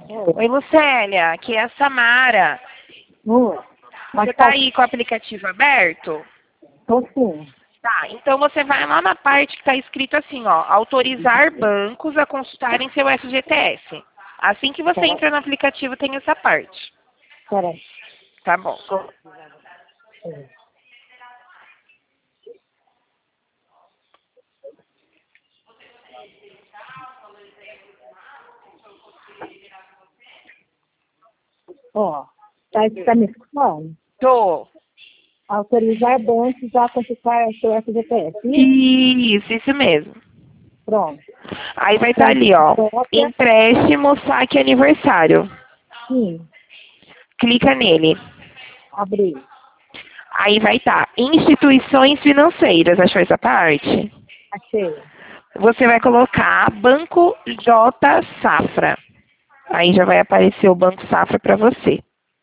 Oi, Lucélia, aqui é a Samara. Mas Você tá aí com o aplicativo aberto? tô sim. Tá, então você vai lá na parte que tá escrito assim, ó, autorizar bancos a consultarem seu FGTS. Assim que você entra no aplicativo tem essa parte. Peraí. Tá bom. Ó, tá me escutando? Tô. Autorizar bancos a consultar seu FGTS. Isso mesmo. Pronto. Aí vai estar ali, ó, Cópia. empréstimo, saque aniversário. Sim. Clica nele. Abrir. Aí vai estar instituições financeiras. Achou essa parte? Achei. Você vai colocar Banco J Safra. Aí já vai aparecer o Banco Safra para você.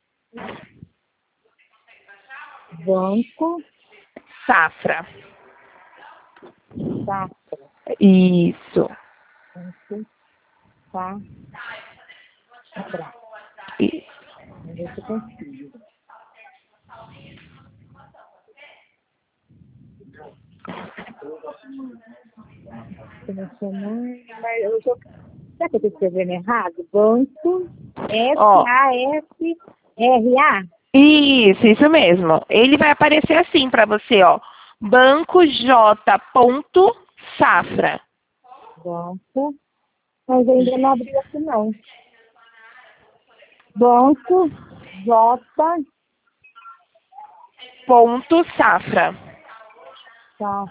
Banco Safra. Safra. Isso. Banco Safra. Isso. Vamos ver se eu consigo. Mas eu tô... Será que eu tô escrevendo errado? Banco Ó, SAFRA. isso mesmo. Ele vai aparecer assim para você, ó. Banco J. Safra. Banco. Mas ainda não abriu aqui não. Banco J. Safra. Tá.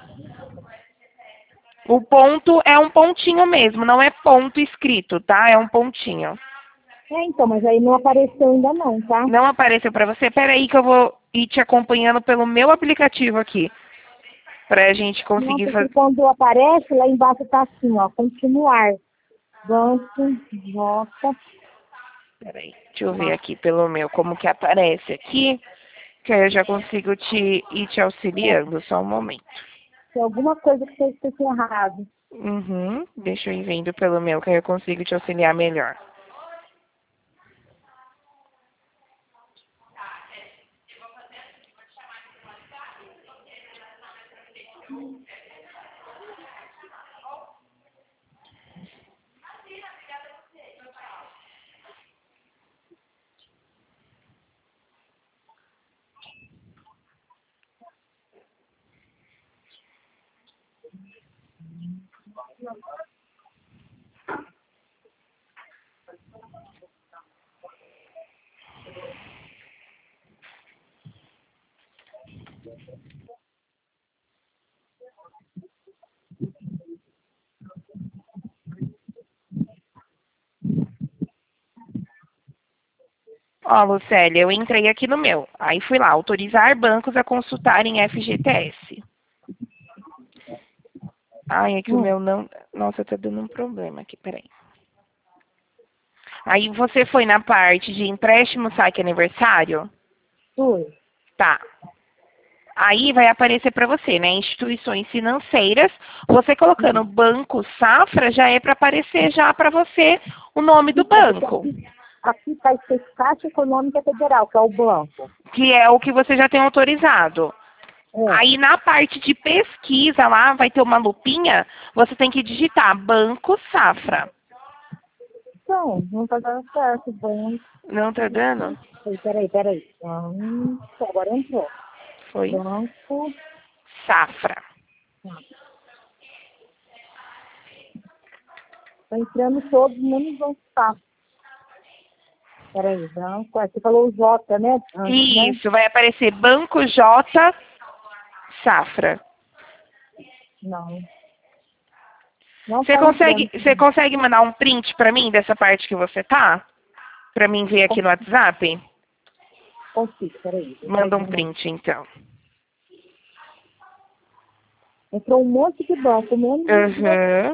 O ponto é um pontinho mesmo, não é ponto escrito, tá? É um pontinho. Então, mas aí não apareceu ainda não, tá? Não apareceu para você? Peraí que eu vou ir te acompanhando pelo meu aplicativo aqui. Pra gente conseguir Nossa, que fazer. quando aparece, lá embaixo tá assim, ó, continuar. Banco J. Peraí, deixa eu ver aqui pelo meu como que aparece aqui. Que aí eu já consigo ir te auxiliando, só um momento. Tem alguma coisa que você escrito errado. Uhum, deixa eu ir vendo pelo meu, que aí eu consigo te auxiliar melhor. Ó, Lucélia, eu entrei aqui no meu. Aí fui lá, autorizar bancos a consultarem FGTS. Ai, é que o meu não. Nossa, tá dando um problema aqui, peraí. Aí você foi na parte de empréstimo, saque aniversário? Fui. Tá. Aí vai aparecer para você, né? Instituições financeiras. Você colocando Banco Safra já é para aparecer já para você o nome do banco, Aqui está escrito Caixa Econômica Federal, que é o banco. que é o que você já tem autorizado. É. Aí na parte de pesquisa lá vai ter uma lupinha, você tem que digitar Banco Safra. Então, não está dando certo. Banco. Não tá dando? Peraí. Agora entrou. Foi Banco. Safra. Está entrando todos menos Banco Safra. Peraí, banco. Você falou o J, né? Antes, né? Isso, vai aparecer Banco J Safra. Não. Não Você está entrando. consegue mandar um print para mim dessa parte que você tá? Para mim ver aqui no WhatsApp? Consigo, peraí. Manda um print, então. Entrou um monte de banco, menos Uhum.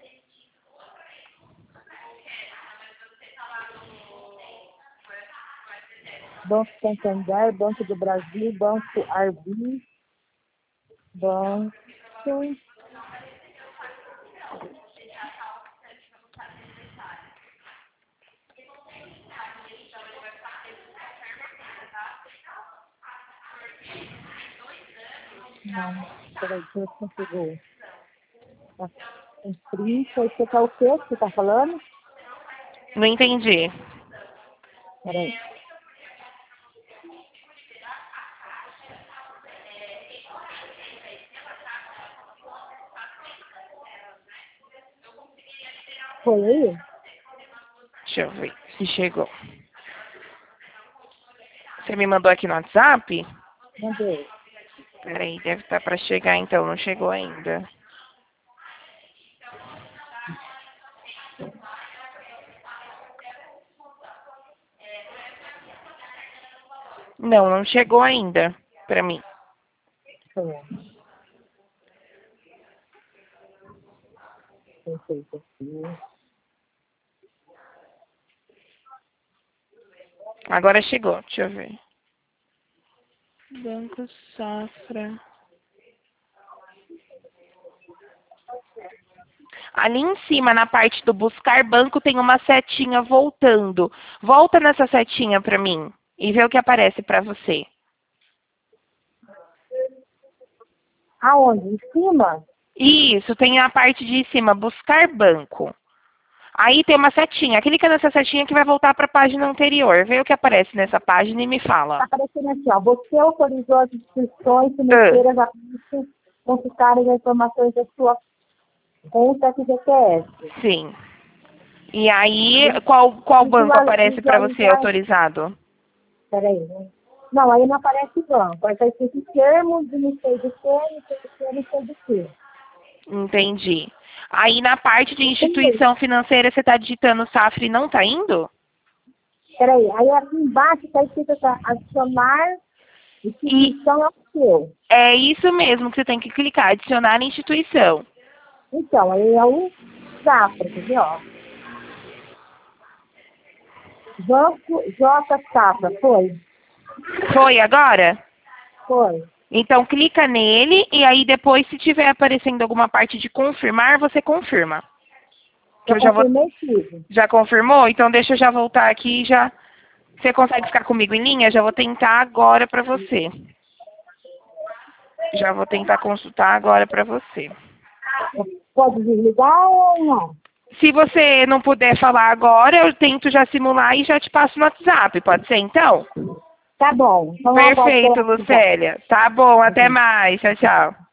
Banco Santander, Banco do Brasil, Banco Arbi, Banco. Não. Peraí, deixa eu ver se consigo. Tá em print, aí você tá o quê que você tá falando? Não entendi. Peraí. Foi aí? Deixa eu ver se chegou. Você me mandou aqui no WhatsApp? Mandei. Peraí, deve estar para chegar então, não chegou ainda. Não, não chegou ainda para mim. Foi. Perfeito. Aqui. Agora chegou, deixa eu ver. Banco Safra. Ali em cima, na parte do buscar banco, tem uma setinha voltando. Volta nessa setinha para mim e vê o que aparece para você. Aonde? Em cima? Isso, tem a parte de cima, buscar banco. Aí tem uma setinha. Clica nessa setinha que vai voltar para a página anterior. Vê o que aparece nessa página e me fala. Tá aparecendo aqui, ó. Você autorizou as instituições financeiras a consultarem as informações da sua conta FGTS. Sim. E aí, qual banco aparece para você autorizado? Peraí, né? Não, aí não aparece banco. Aí tá escrito termos de não sei do que, não sei do que, não sei do que. Entendi. Aí na parte de instituição financeira você está digitando Safra e não está indo? Peraí, aí aqui embaixo tá escrito tá, adicionar instituição ao seu. É isso mesmo que você tem que clicar, adicionar instituição. Então, aí é o Safra, quer ver, ó. Banco J Safra, foi? Foi agora? Foi. Então clica nele e aí depois se tiver aparecendo alguma parte de confirmar, você confirma. Eu confirmei tudo. Já confirmou? Então deixa eu já voltar aqui e já. Você consegue ficar comigo em linha? Já vou tentar agora para você. Já vou tentar consultar agora para você. Pode desligar ou não? Se você não puder falar agora, eu tento já simular e já te passo no WhatsApp. Pode ser então? Tá bom. Então, Perfeito, Lucélia. Tá bom, até mais. Tchau, tchau.